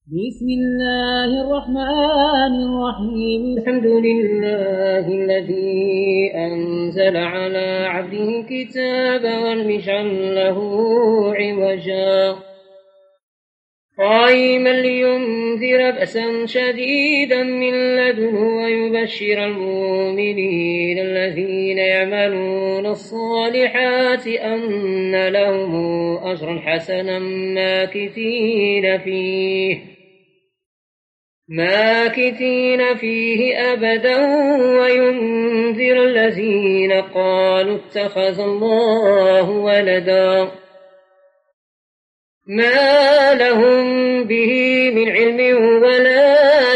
بسم الله الرحمن الرحيم. الحمد لله الذي أنزل على عبده الكتاب ولم يجعل له عوجا قائما لينذر بأسا شديدا من لدنه ويبشر المؤمنين الذين يعملون الصالحات أن لهم أجرا حسنا ماكثين فيه أبدا وينذر الذين قالوا اتخذ الله ولدا ما لهم به من علم ولا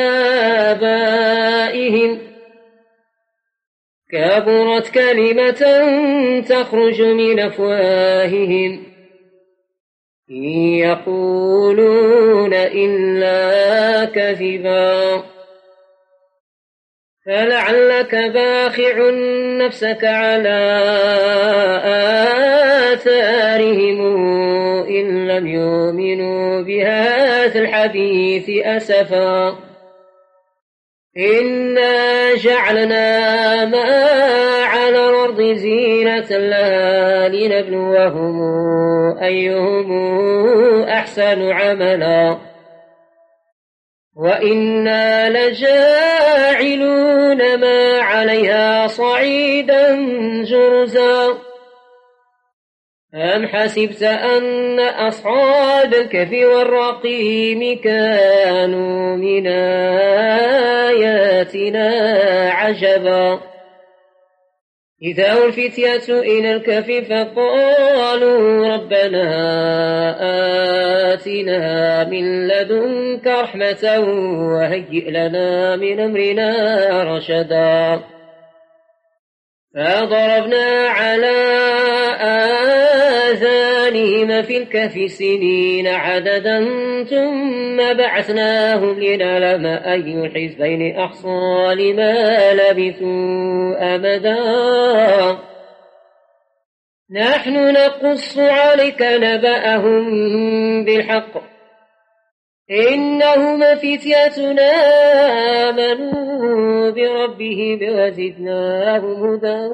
لآبائهم كبرت كلمة تخرج من أفواههم إن يقولون إلا كذبا فلعلك باخع نفسك على آثارهم إن لم يؤمنوا بهذا الحديث أسفا إنا جعلنا ما على الأرض زينة لها لنبلوهم أيهم أحسن عملا وإنا لجاعلون ما عليها صعيدا جرزا أم حسبت أن أصحاب الكهف والرقيم كانوا من آياتنا عجبا إذا هم الفتية إلى الكهف فقالوا ربنا آتنا من لدنك رحمة وهيئ لنا من أمرنا رشدا فضربنا على آذانهم في الكهف سنين عددا ثم بعثناهم لنعلم أي الحزبين أحصى لما لبثوا أمدا نحن نقص عليك نبأهم بالحق إنهم فتيتنا آمنوا بربهم وزدناهم هدى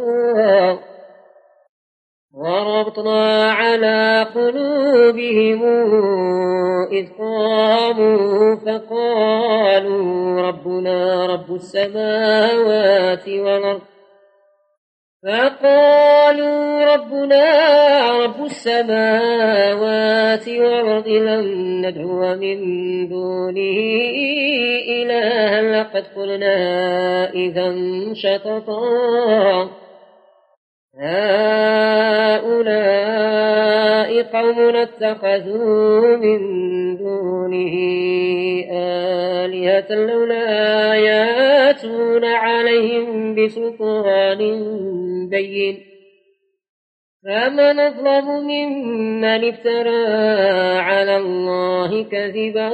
وربطنا على قلوبهم إذ قاموا فقالوا ربنا رب السماوات والأرض لن ندعو من دونه إلها لقد قلنا إذا شططا هؤلاء قوم اتخذوا من دونه آلهة لولا يأتون عليهم بسلطان بين فمن أظلم ممن افترى على الله كذبا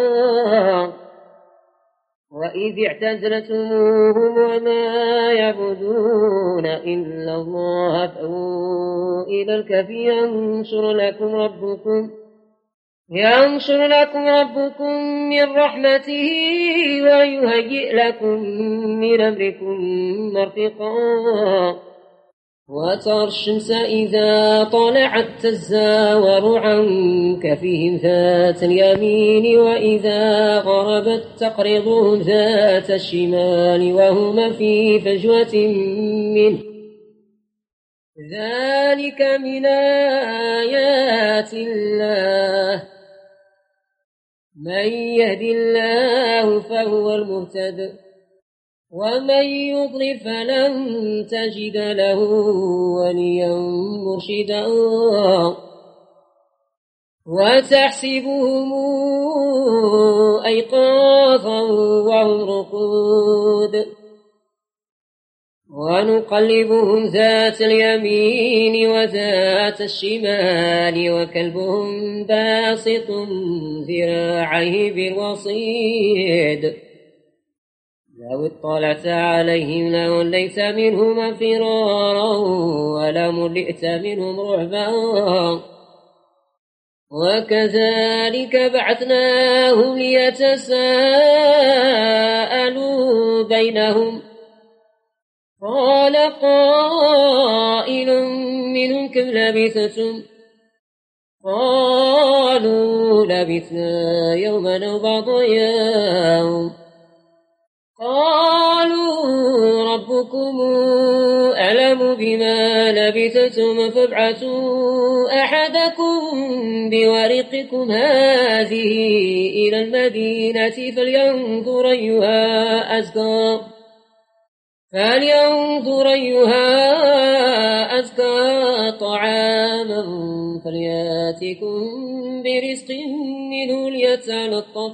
وإذ اعتزلتموهم وما يعبدون إلا الله فأووا إلى الكهف ينشر لكم ربكم من رحمته ويهيئ لكم من أمركم مرفقا وترى الشمس إذا طلعت تزاور عن كهفهم ذات اليمين وإذا غربت تقرضهم ذات الشمال وهما في فجوة منه ذلك من آيات الله من يهد الله فهو المهتد ومن يضلل فلن تجد له وليا مرشدا وتحسبهم أيقاظا وهم رقود ونقلبهم ذات اليمين وذات الشمال وكلبهم باسط ذراعيه بالوصيد لو اطلعت عليهم لوليت منهم فرارا ولملئت منهم رعبا وكذلك بعثناهم ليتساءلوا بينهم قال قائل منهم كم لبثتم قالوا لبثنا يوما أو بعض يوم قالوا ربكم أعلم بما لبثتم فابعثوا أحدكم بورقكم هذه إلى المدينة فلينظر أيها أزكى طعاما فلياتكم برزق منه ليتلطف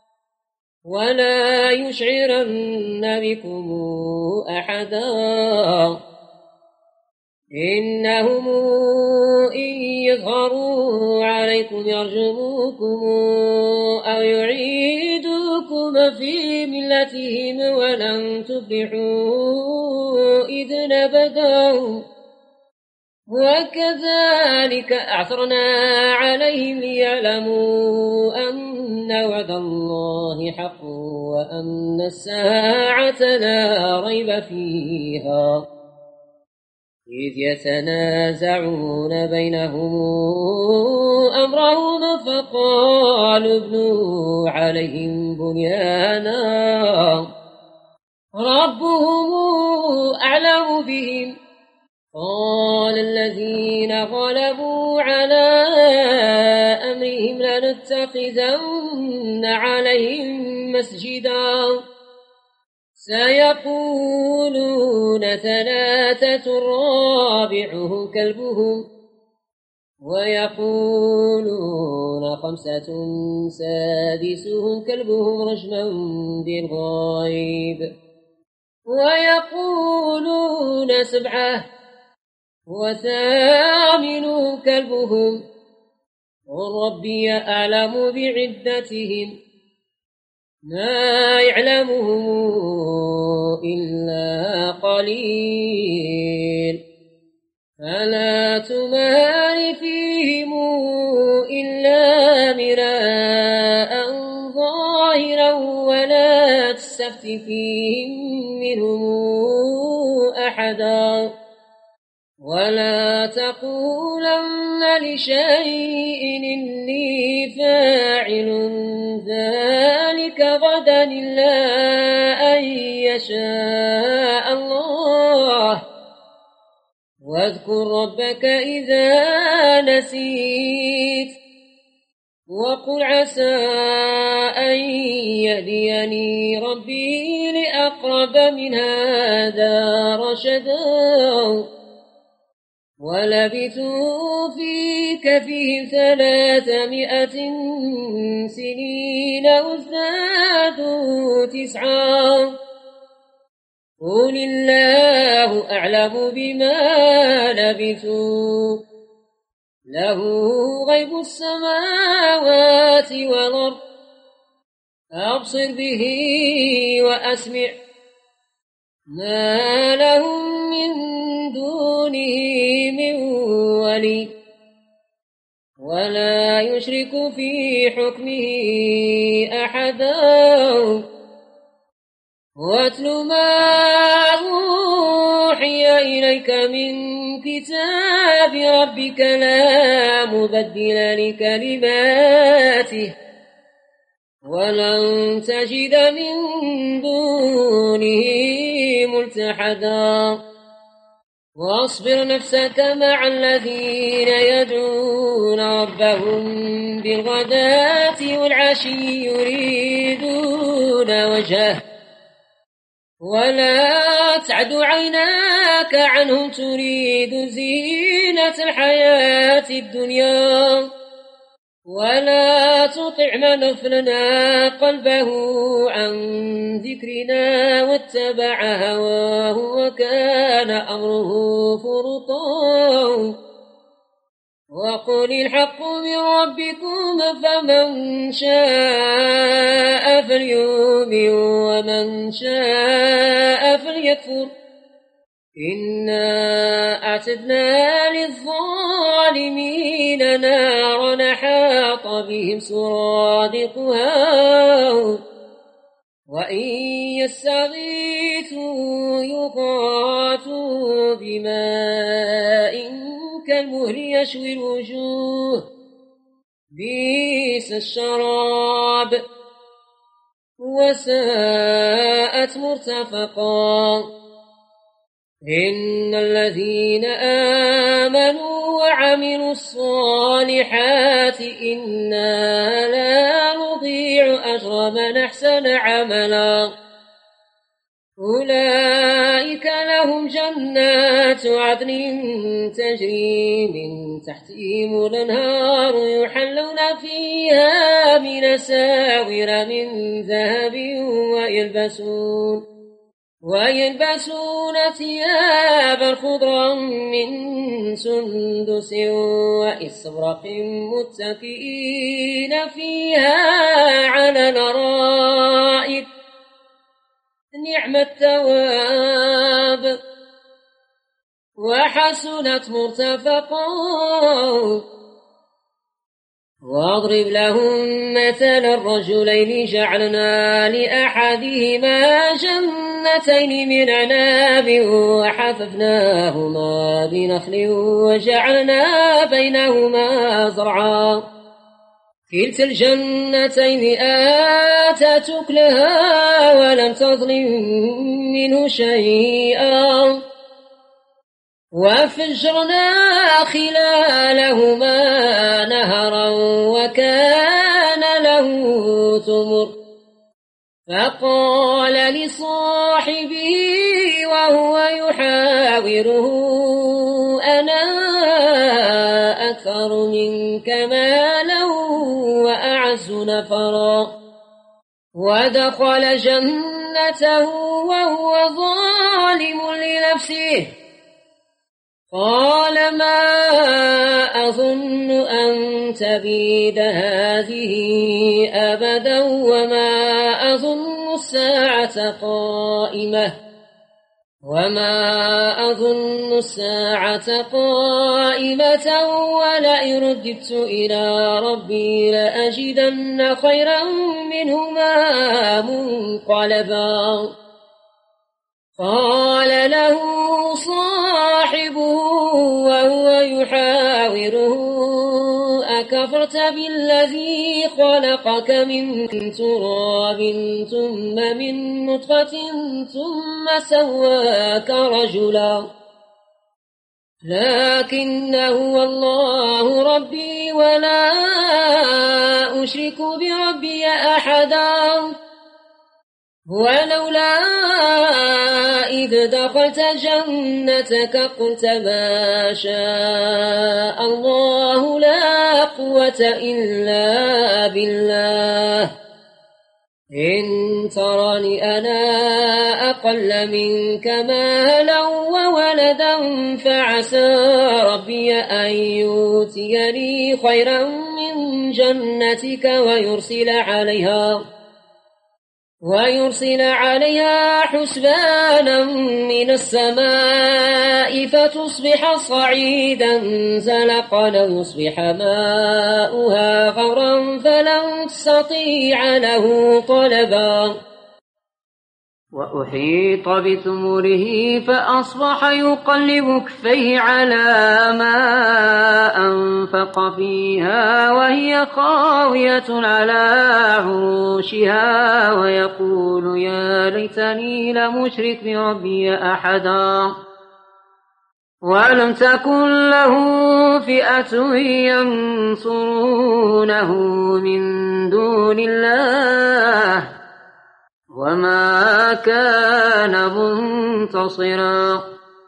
ولا يشعرن بكم أحدا إنهم إن يظهروا عليكم يرجموكم أو يعيدوكم في ملتهم ولن تفلحوا إذا أبدا وكذلك أعثرنا عليهم ليعلموا أن وعد الله حق وأن الساعة لا ريب فيها إذ يتنازعون بينهم أمرهم فقالوا ابنوا عليهم بنيانا ربهم أعلم بهم قال الذين غلبوا على أمرهم لنتخذن عليهم مسجدا سيقولون ثلاثة رابعهم كلبهم ويقولون خمسة سادسهم كلبهم رجما بالغيب ويقولون سبعة وثامنهم كلبهم قل ربي أعلم بعدتهم ما يعلمهم إلا قليل فلا تمار فيهم إلا مراء ظاهرا ولا تستفت فيهم منهم أحدا ولا تقولن لشيء إني فاعل ذلك غدا إلا أن يشاء الله واذكر ربك إذا نسيت وقل عسى أن يهديني ربي لأقرب من هذا رشدا ولبثوا في كهفهم 300 سنين وازدادوا 9 قل الله أعلم بما لبثوا له غيب السماوات والأرض أبصر به وأسمع ما لهم من دونه من ولي ولا يشرك في حكمه أحدا واتل ما أوحي إليك من كتاب ربك لا مبدل لكلماته ولن تجد من دونه ملتحدا واصبر نفسك مع الذين يدعون ربهم بالغداة والعشي يريدون وجهه ولا تعد عيناك عنهم تريد زينة الحياة الدنيا ولا تطع من أغفلنا قلبه عن ذكرنا واتبع هواه وكان أمره فرطا وقل الحق من ربكم فمن شاء فليؤمن ومن شاء فليكفر إنا أعتدنا للظالمين نارا حامية بهم سرادقها وإن يستغيثوا يغاثوا بماء كالمهل يشوي الوجوه بئس الشراب وساءت مرتفقا إن الذين آمنوا وعملوا الصالحات إنا لا نضيع أجر من أحسن عملا أولئك لهم جنات عدن تجري من تحتهم الأنهار يحلون فيها من أساور من ذهب ويلبسون ثيابا خضرا من سندس وإستبرق متكئين فيها على الأرائك نعم الثواب وحسنت مرتفقا واضرب لهم مثل الرجلين جعلنا لأحدهما جنتين من عناب وحففناهما بنخل وجعلنا بينهما زرعا كلتا الجنتين آتت أكلها ولم تظلم منه شيئا وفجرنا خلالهما نهرا وكان له ثمر فقال لصاحبه وهو يحاوره أنا أكثر منك مالا وأعز نفرا ودخل جنته وهو ظالم لنفسه قال ما أظن أن تبيد هذه أبدا وما أظن الساعة قائمة ولئن رددت إلى ربي لأجدن خيرا منهما منقلبا قال له صاحبه وهو يحاوره أكفرت بالذي خلقك من تراب ثم من نطفة ثم سواك رجلا لكن هو الله ربي ولا أشرك بربي أحدا ولولا إذ دخلت جنتك قلت ما شاء الله لا قوة إلا بالله إن ترني أنا أقل منك مالا وولدا فعسى ربي أن يؤتيني خيرا من جنتك ويرسل عليها حسبانا من السماء فتصبح صعيدا زلقا أو يصبح ماؤها غورا فلن تستطيع له طلبا وأحيط بثمره فأصبح يقلب كفيه على ما أنفق فيها وهي خاوية على عروشها ويقول يا ليتني لم أشرك بربي أحدا ولم تكن له فئة ينصرونه من دون الله وما كان منتصرا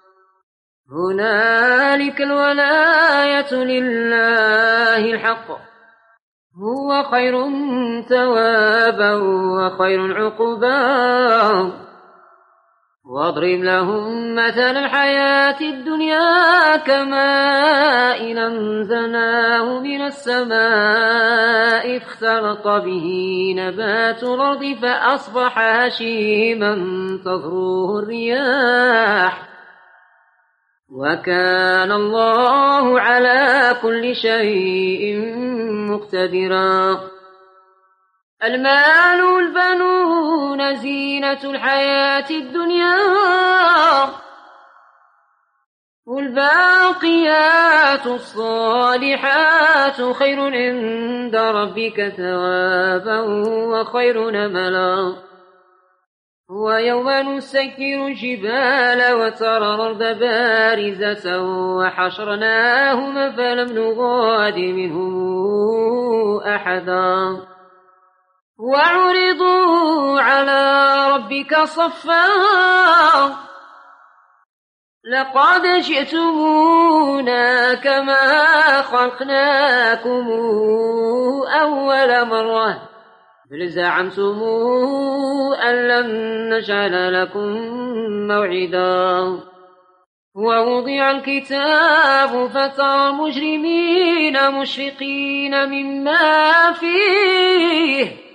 هنالك الولاية لله الحق هو خير ثوابا وخير عقبا واضرب لهم مثل الحياة الدنيا كماء أنزلناه من السماء اختلط به نبات الأرض فأصبح هشيما تذروه الرياح وكان الله على كل شيء مقتدرا. المال والبنون زينة الحياة الدنيا، والباقيات الصالحات خير عند ربك ثوابا وخير نملا. ويوم نسكر الجبال وترى الأرض بارزة وحشرناهم فلم نغاد منهم أحدا وعرضوا على ربك صفا لقد جئتمونا كما خلقناكم أول مرة بل زعمتم أن لن نجعل لكم موعدا. ووضع الكتاب فترى المجرمين مشفقين مما فيه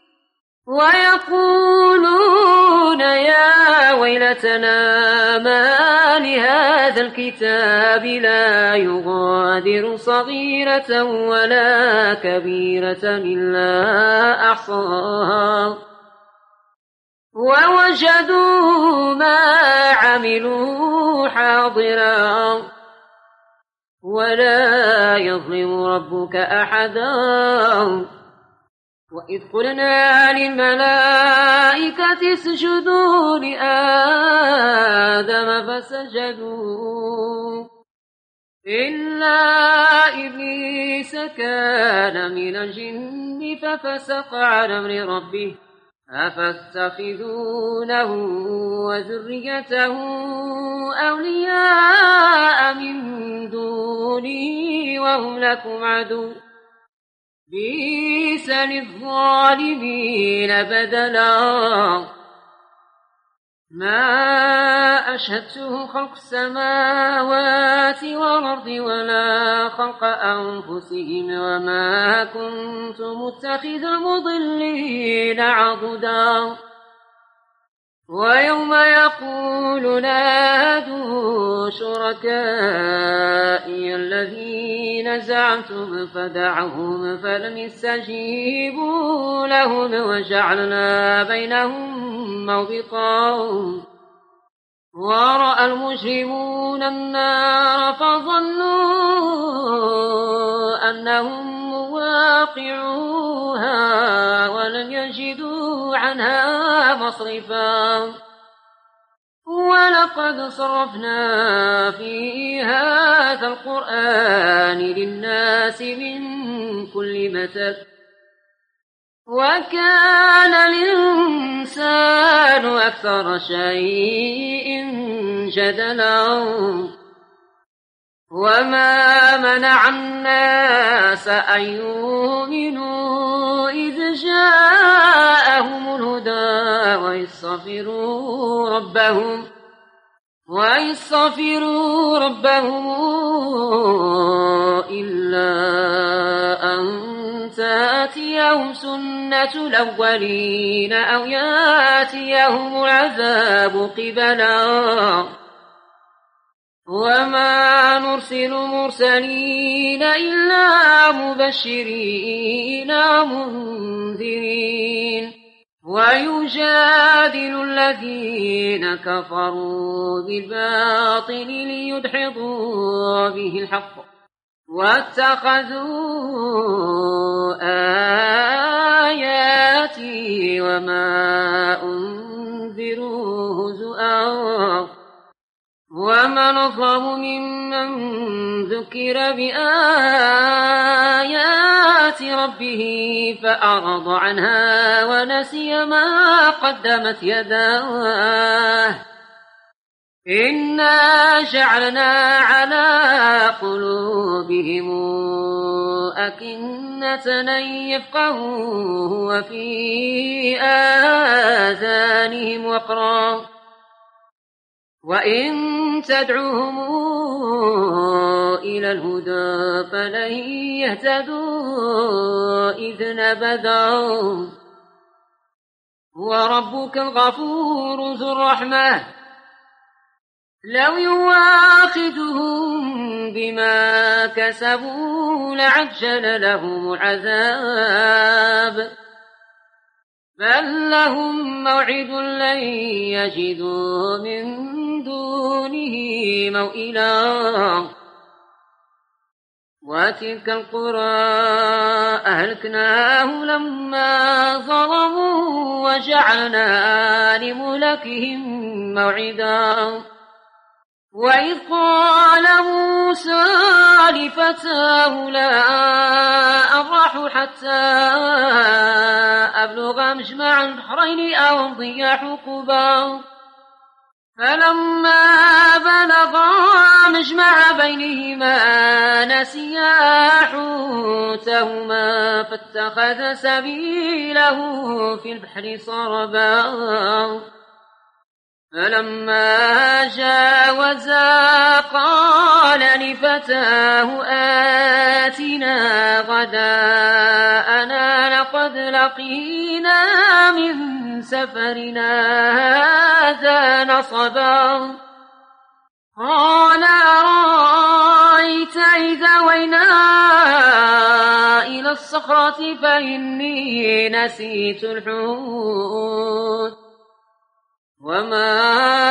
ويقولون يا ويلتنا ما لهذا الكتاب لا يغادر صغيرة ولا كبيرة إلا أحصاها ووجدوا ما عملوا حاضرا ولا يظلم ربك أحدا. وإذ قلنا للملائكة اسجدوا لآدم فسجدوا إلا إبليس كان من الجن ففسق عن أمر ربه أفاتخذونه وذريته أولياء من دوني وهم لكم عدو بئس للظالمين بدلا. ما أشهدتهم خلق السماوات والأرض ولا خلق أنفسهم وما كنت متخذ المضلين عضدا. ويوم يقول نادوا شركائي الذين زعمتم فدعوهم فلم يستجيبوا لهم وجعلنا بينهم موبقا. ورأى المجرمون النار فظنوا أنهم واقعوها ولم يجدوا عنها مصرفا. ولقد صرفنا في هذا القرآن للناس من كل مثل وكان الإنسان أكثر شيء جدلا. وما منع الناس أن يؤمنوا إذ جاءهم الهدى ويستغفروا ربهم إلا أن تأتيهم سنة الأولين أو يأتيهم العذاب قبلا. وما نرسل مرسلين إلا مبشرين ومنذرين ويجادل الذين كفروا بالباطل ليدحضوا به الحق واتخذوا آياتي وما أنذروا هزؤا. ومن أظلم ممن ذكر بآيات ربه فأعرض عنها ونسي ما قدمت يداه إنا جعلنا على قلوبهم أكنة أن يفقهوه وفي آذانهم وقرا وإن تدعوهم إلى الهدى فلن يهتدوا إذ نبذوا. وربك الغفور ذو الرحمة لو يواخذهم بما كسبوا لعجل لهم العذاب بل لهم موعد لن يجدوا من دونه موئلا وتلك القرى أهلكناهم لما ظلموا وجعلنا لملكهم موعدا وإذ قال موسى لفتاه لا أبرح حتى أبلغ مجمع البحرين أو أمضي حقبا فلما بلغا مجمع بينهما نسيا حوتهما فاتخذ سبيله في البحر سربا فلما جاوزا قال لفتاه آتنا غداءنا لقد لقينا من سفرنا هذا نصبا قال أرأيت إذا وينا إلى الصخرة فإني نسيت الحوت وما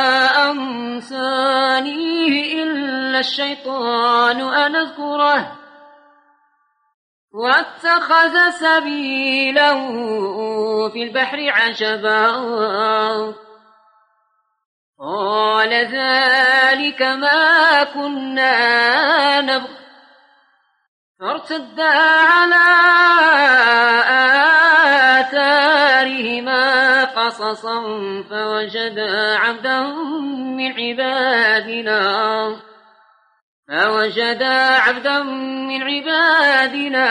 أنسانيه إلا الشيطان أن أذكره واتخذ سبيله في البحر عجبا قال ذلك ما كنا نبغي فارتدا على آثارهما قصصا فوجدا عبدا من عبادنا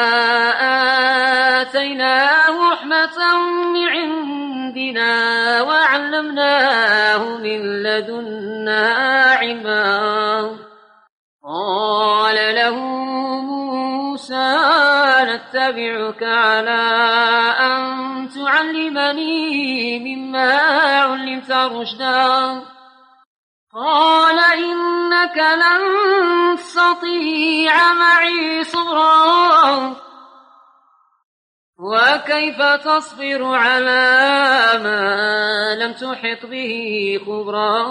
آتيناه رحمة من عندنا وعلمناه من لدنا علما قال له موسى نتبعك على أن تعلمني مما علمت رشدا قال إنك لن تستطيع معي صبرا وكيف تصبر على ما لم تحط به خبرا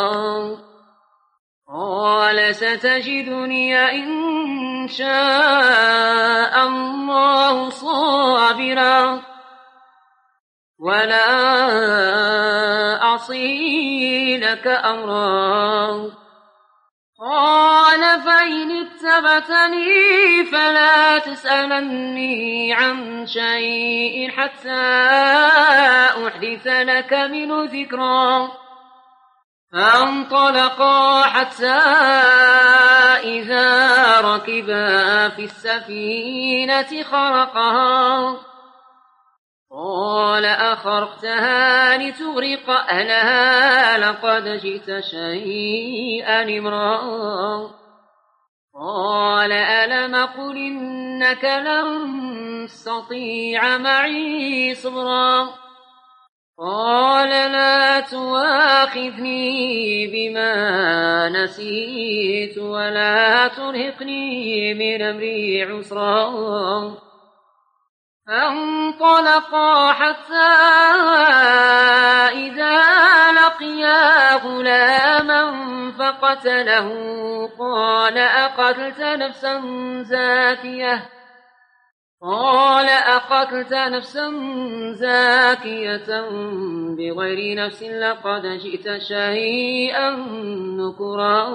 قال ستجدني إن شاء الله صابرا ولا أعصي لك أمرا قال فإن اتبعتني فلا تسألني عن شيء حتى أحدث لك منه ذكرا فانطلقا حتى إذا ركبا في السفينة خرقها قال أخرقتها لتغرق أهلها لقد جئت شيئا إمرا قال ألم قل إنك لن تستطيع معي صبرا قال لا تواخذني بما نسيت ولا ترهقني من أمري عسرا فانطلقا حتى إذا لقيا غلاما فقتله قال أقتلت نفسا زاكية بغير نفس لقد جئت شيئا نكرا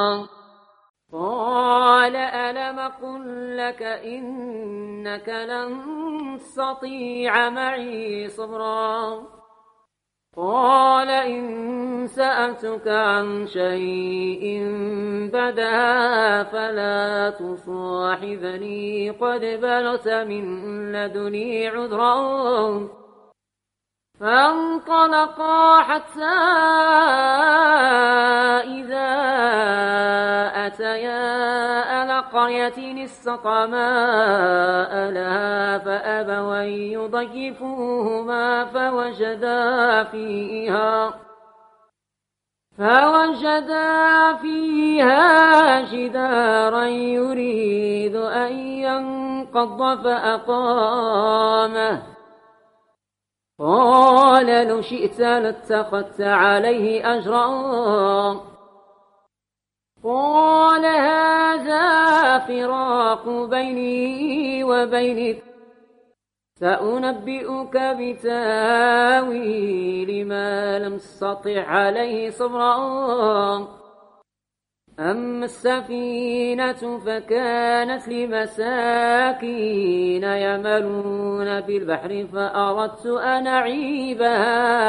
قال ألم قل لك إنك لن تستطيع معي صبرا قال إن سألتك عن شيء بعدها فلا تصاحبني قد بلغت من لدني عذرا فانطلقا حتى إذا أتيا على قرية استطعما أهلها فأبوا أن يضيفوهما فوجدا فيها جدارا يريد أن ينقض فأقامه قال لو شئت لاتخذت عليه أجرا قال هذا فراق بيني وبينك سأنبئك بتاويل ما لم تستطع عليه صبرا أما السفينة فكانت لمساكين يعملون في البحر فأردت أن أعيبها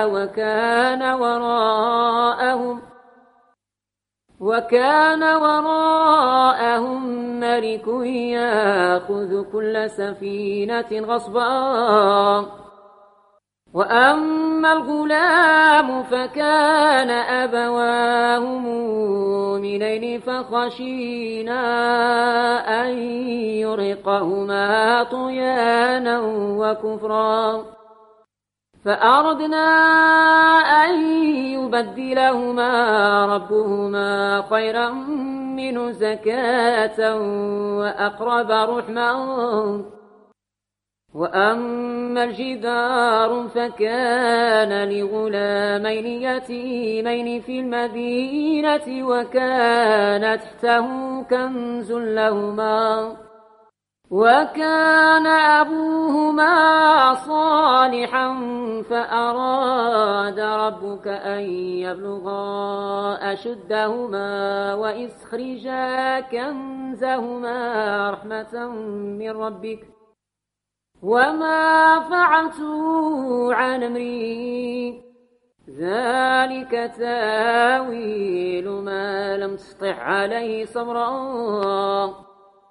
وكان وراءهم ملك يأخذ كل سفينة غصبا وأما الغلام فكان أبواه مؤمنين فخشينا أن يرهقهما طغيانا وكفرا فأردنا أن يبدلهما ربهما خيرا منه زكاة وأقرب رحما وأما الجدار فكان لغلامين يتيمين في المدينة وكان تحته كنز لهما وكان أبوهما صالحا فأراد ربك أن يبلغا أشدهما ويستخرجا كنزهما رحمة من ربك وما فعلته عن أمري ذلك تاويل ما لم تسطع عليه صبرا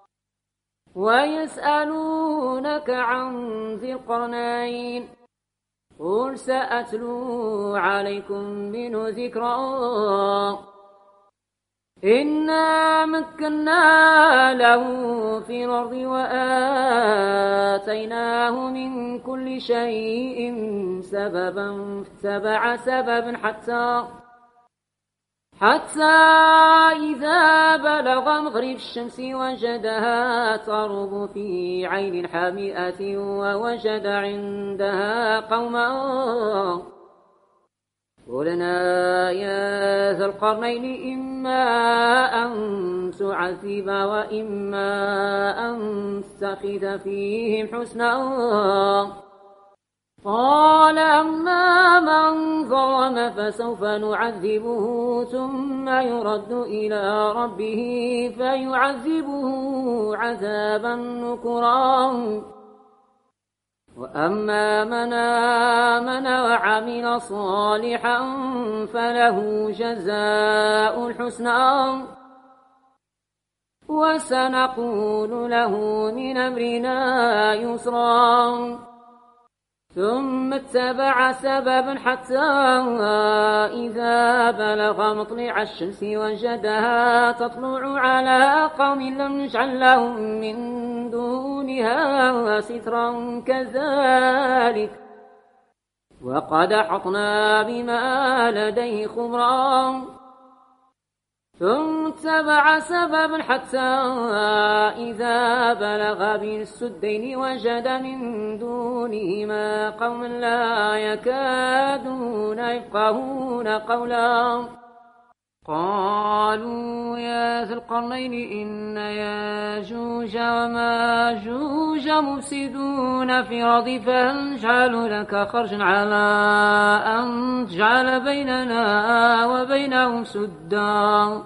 ويسألونك عن ذي القرنين قل سأتلو عليكم منه ذكرا إنا مكنا له في الأرض وآتيناه من كل شيء سببا فاتبع سببا حتى إذا بلغ مغرب الشمس وجدها تغرب في عين حامئة ووجد عندها قوما قلنا يا ذا القرنين إما أن تعذب وإما أن تتخذ فيهم حسنا قال أما من ظلم فسوف نعذبه ثم يرد إلى ربه فيعذبه عذابا نكرا وأما من آمن وعمل صالحا فله جزاء الحسنى وسنقول له من أمرنا يسرا ثم اتبع سببا حتى إذا بلغ مطلع الشمس وجدها تطلع على قوم لم نجعل لهم من دونها سترا كذلك وقد أحطنا بما لديه خبرا ثم اتبع سببا حتى إذا بلغ بين السدين وجد من دونهما قوما لا يكادون يفقهون قولا قالوا يا ذا القرنين إن ياجوج وماجوج مفسدون في الأرض فهل نجعل لك خرجا على أن تجعل بيننا وبينهم سدا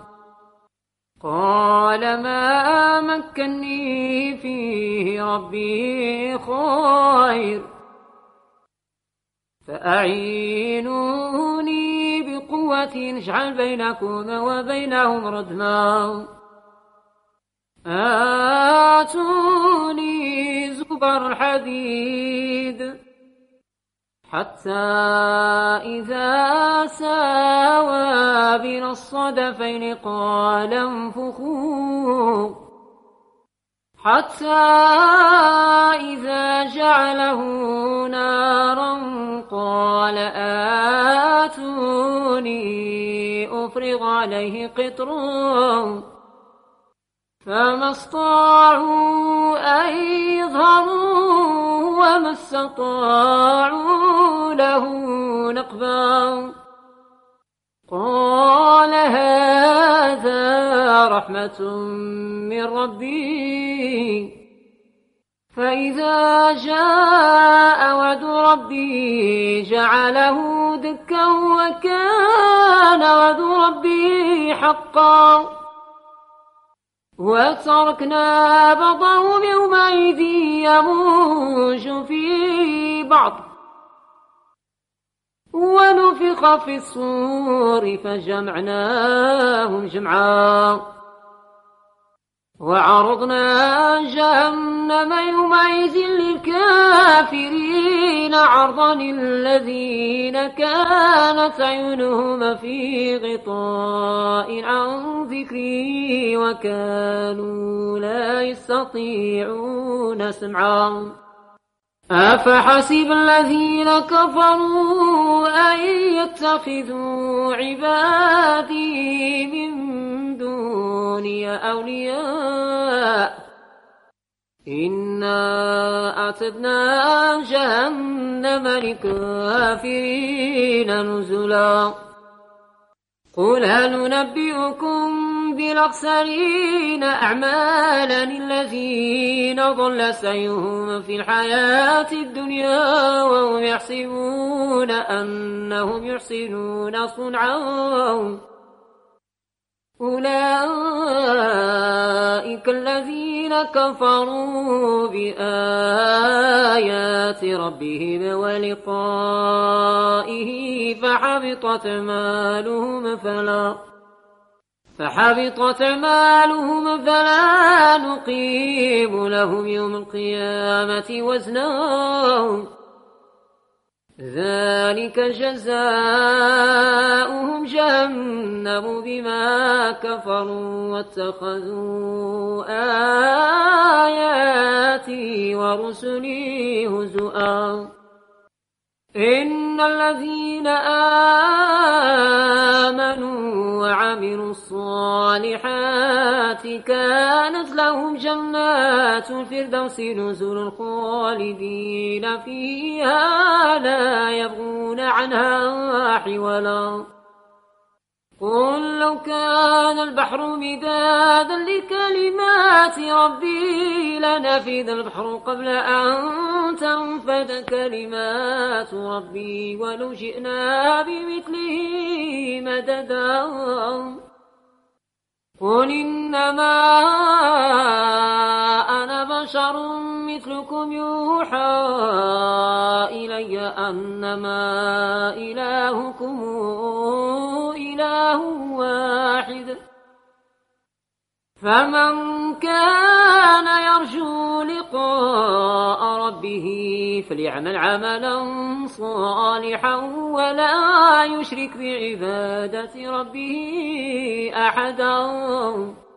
قال ما مكني فيه ربي خير فأعينوني بقوة نجعل بينكم وبينهم ردما آتوني زبر الحديد حتى إذا ساوى بين الصدفين قال انفخوا حتى إذا جعله نارا قال آتوني سقط عليه قطر فما استطاعوا أن يظهروا وما استطاعوا له نقبا قال هذا رحمة من ربي فإذا جاء وعد ربي جعله دكا وكان وعد ربي حقا وتركنا بعضهم يومئذ يموج في بعض ونفخ في الصور فجمعناهم جمعا وعرضنا جهنم يومئذ للكافرين عرضا الذين كانت عيونهم في غطاء عن ذكري وكانوا لا يستطيعون سمعا أفحسب الذين كفروا أن يتخذوا عبادي من دوني أولياء إنا أعتدنا جهنم للكافرين نزلا قل هل ننبئكم بالأخسرين أعمالا الذين ضل سعيهم في الحياة الدنيا وهم يحسبون أنهم يحسنون صنعا أولئك الذين كفروا بآيات ربهم ولقائه فحبطت أعمالهم فلا نقيم لهم يوم القيامة وزنا ذلك جزاؤهم جهنم بما كفروا واتخذوا آياتي ورسلي هزؤا إن الذين آمنوا وعملوا الصالحات كانت لهم جنات الفردوس نزلا خالدين فيها لا يبغون عنها حولا قل لو كان البحر مدادا لكلمات ربي لنفد البحر قبل أن تنفد كلمات ربي ولو جئنا بمثله مددا قل إنما أنا بشر مثلكم يوحى إلي أنما إلهكم إله واحد فمن كان يرجو لقاء ربه فليعمل عملا صالحا ولا يشرك بعبادة ربه أحدا